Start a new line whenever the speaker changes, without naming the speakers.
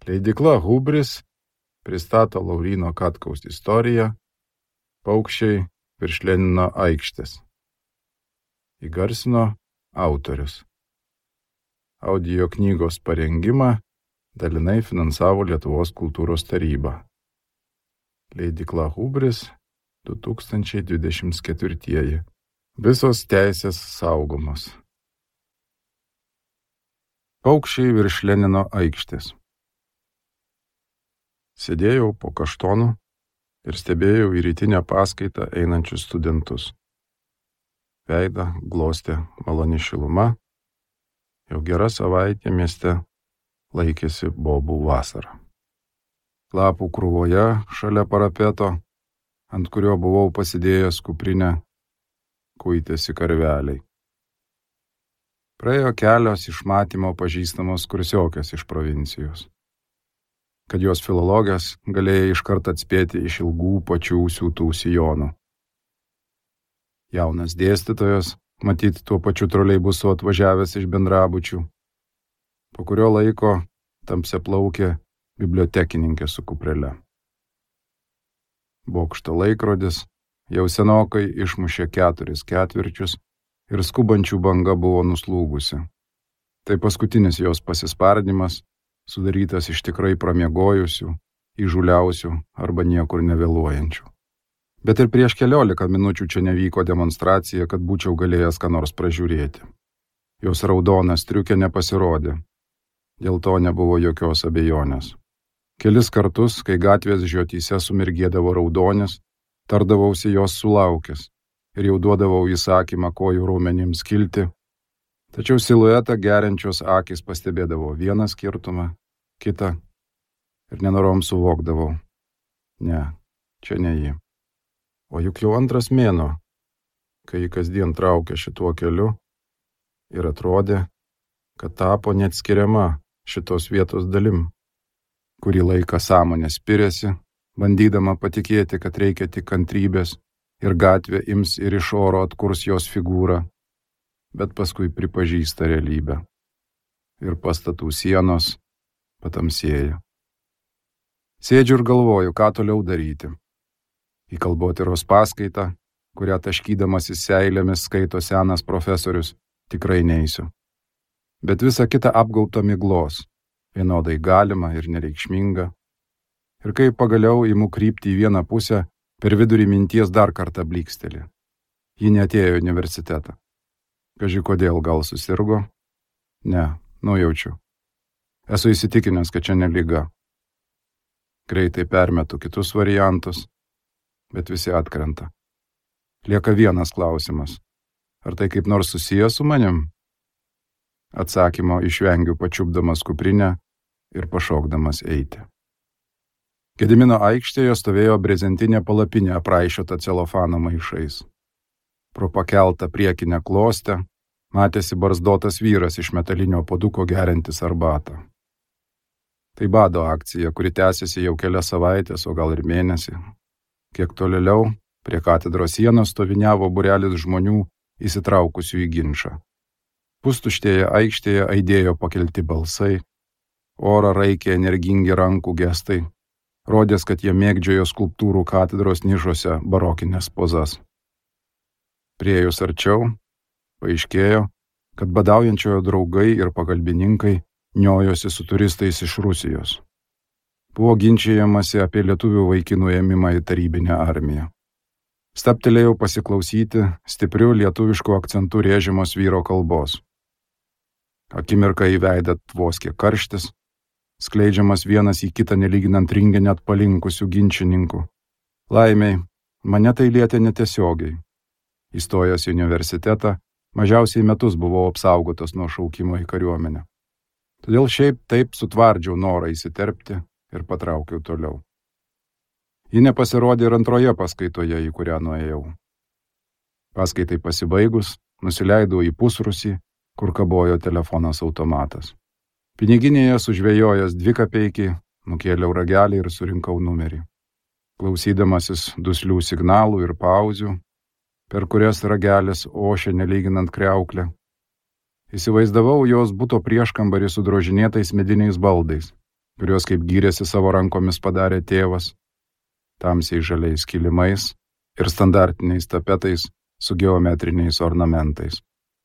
Leidykla Hubris pristato Lauryno Katkaus istoriją Paukščiai virš Lenino aikštės. Įgarsino autorius. Audio knygos parengimą dalinai finansavo Lietuvos kultūros taryba. Leidykla Hubris 2024. Visos teisės saugomos. Paukščiai virš Lenino aikštės. Sėdėjau po kaštonu ir stebėjau į rytinę paskaitą einančius studentus. Veidą glostė maloni šiluma, jau gera savaitė mieste laikėsi bobų vasara. Lapų krūvoje šalia parapeto, ant kurio buvau pasidėjęs kuprinę, kuitėsi karveliai. Praėjo kelios iš matymo pažįstamos kursiokės iš provincijos. Kad jos filologės galėjo iškart atspėti iš ilgų pačių siūtų sijonų. Jaunas dėstytojas, matyt tuo pačiu troleibusu atvažiavęs iš bendrabučių. Po kurio laiko tamsiaplaukė bibliotekininkė su kuprele. Bokšto laikrodis jau senokai išmušė 4 ketvirčius ir skubančių banga buvo nuslūgusi. Tai paskutinis jos pasispardymas, sudarytas iš tikrai pramiegojusių, įžuliausių arba niekur nevėluojančių. Bet ir prieš 14 minučių čia nevyko demonstracija, kad būčiau galėjęs ką nors pražiūrėti. Jos raudona striukė nepasirodė. Dėl to nebuvo jokios abejonės. Kelis kartus, kai gatvės žiotyse sumirgėdavo raudonis, tardavausi jos sulaukęs ir jau duodavau įsakymą kojų raumenims kilti, tačiau siluetą geriančios akys pastebėdavo vieną skirtumą, kitą ir nenorom suvokdavau. Ne, čia ne ji. O juk jau 2 mėnuo, kai ji kasdien traukė šituo keliu ir atrodė, kad tapo neatskiriama šitos vietos dalim. Kurį laiką sąmonė spiriasi, bandydama patikėti, kad reikia tik kantrybės ir gatvė ims ir iš oro atkurs jos figūrą, bet paskui pripažįsta realybę. Ir pastatų sienos patamsėja. Sėdžiu ir galvoju, ką toliau daryti. Į kalbotyros paskaitą, kurią taškydamasis seilėmis skaito senas profesorius, tikrai neisiu. Bet visa kita apgaubta miglos, vienodai galima ir nereikšminga. Ir kai pagaliau imu krypti į vieną pusę, per vidurį minties dar kartą blyksteli. Ji neatėjo į universitetą. Kaži kodėl, gal susirgo? Ne, nujaučiu. Esu įsitikinęs, kad čia ne liga. Greitai permetu kitus variantus, bet visi atkrenta. Lieka vienas klausimas. Ar tai kaip nors susijęs su manim? Atsakymo išvengiu pačiupdamas kuprinę ir pašokdamas eiti. Gedimino aikštėje stovėjo brezentinė palapinė apraišiota celofano maišais. Pro pakeltą priekinę klostę matėsi barzdotas vyras iš metalinio puoduko geriantis arbatą. Tai bado akcija, kuri tęsiasi jau kelias savaitės, o gal ir mėnesį. Kiek tolėliau, prie katedros sienos stoviniavo būrelis žmonių įsitraukusių į ginčą. Pustuštėje aikštėje aidėjo pakelti balsai, orą raikė energingi rankų gestai, rodės, kad jie mėgdžiojo skulptūrų katedros nišose barokinės pozas. Priėjus arčiau, paaiškėjo, kad badaujančiojo draugai ir pagalbininkai niojosi su turistais iš Rusijos. Buvo ginčijamasi apie lietuvių vaikinų ėmimą į tarybinę armiją. Stabtelėjau pasiklausyti stiprių lietuviškų akcentų rėžimos vyro kalbos. Akimirką į veidą tvoskė karštis, skleidžiamas vienas į kitą nelyginant ringę net palinkusių ginčininkų. Laimiai, mane tai lietė netiesiogiai. Įstojęs į universitetą, mažiausiai metus buvau apsaugotas nuo šaukimo į kariuomenę. Todėl šiaip taip sutvardžiau norą įsiterpti ir patraukiau toliau. Ji nepasirodė ir antroje paskaitoje, į kurią nuėjau. Paskaitai pasibaigus, nusileidau į pusrūsį, kur kabojo telefonas automatas. Piniginėje sužvejojęs 2 kapeikį, nukėliau ragelį ir surinkau numerį. Klausydamasis duslių signalų ir pauzių, per kurias ragelis ošė nelyginant kriauklę, įsivaizdavau jos buto prieškambarį su drožinėtais mediniais baldais, kuriuos kaip gyrėsi savo rankomis padarė tėvas, tamsiai žaliais kilimais ir standartiniais tapetais su geometriniais ornamentais.